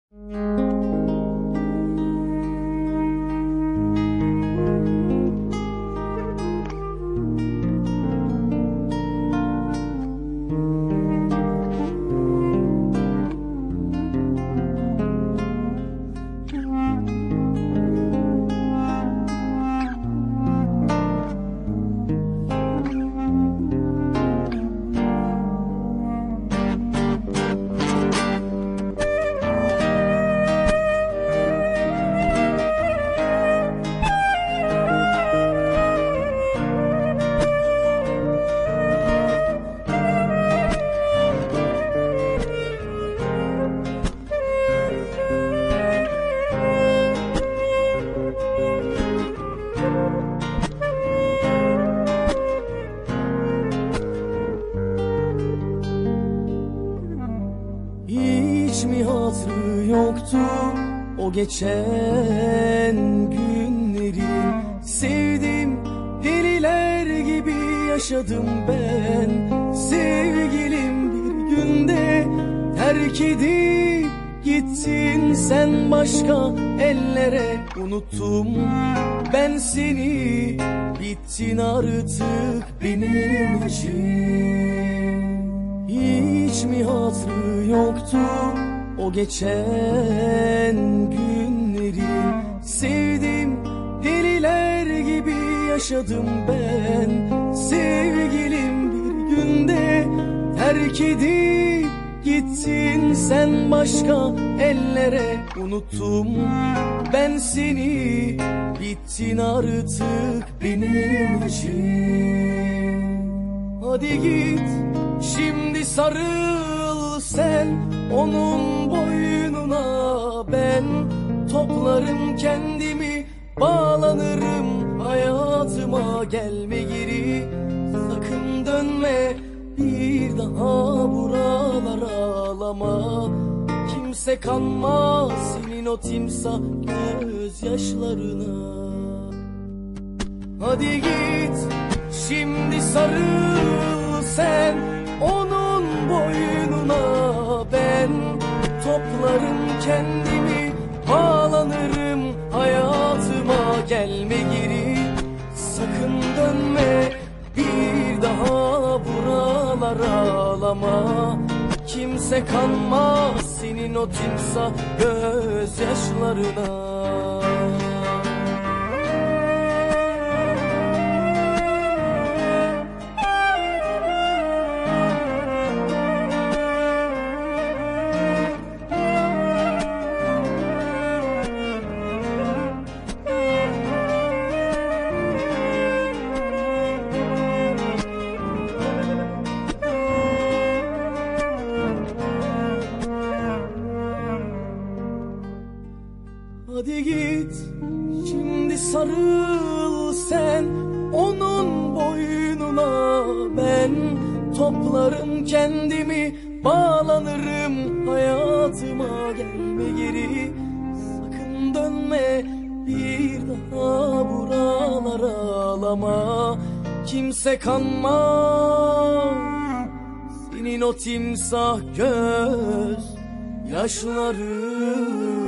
Hiç mi hatırı yoktu o geçen günlerin? Sevdim, deliler gibi yaşadım ben. Sevgilim, bir günde terk edip gittin sen başka ellere. Unuttum ben seni, bittin artık benim için. Hiç mi hatırı yoktu o geçen günlerin? Sevdim, deliler gibi yaşadım ben. Sevgilim, bir günde terk edip gittin sen başka ellere. Unuttum ben seni, bittin artık benim için. Hadi git şimdi, sarıl sen onun boynuna. Ben toplarım kendimi, bağlanırım hayatıma. Gelme geri, sakın dönme bir daha buralara. Ağlama, kimse kanmaz senin o timsah gözyaşlarına. Hadi git şimdi, sarıl sen onun boynuna. Ben toplarım kendimi, bağlanırım hayatıma. Gelme geri, sakın dönme bir daha buralara. Ağlama, kimse kanmaz senin o timsah gözyaşlarına. Hadi git şimdi, sarıl sen onun boynuna. Ben toplarım kendimi, bağlanırım hayatıma. Gelme geri, sakın dönme bir daha buralara. Ağlama, kimse kanmaz senin o timsah göz yaşları.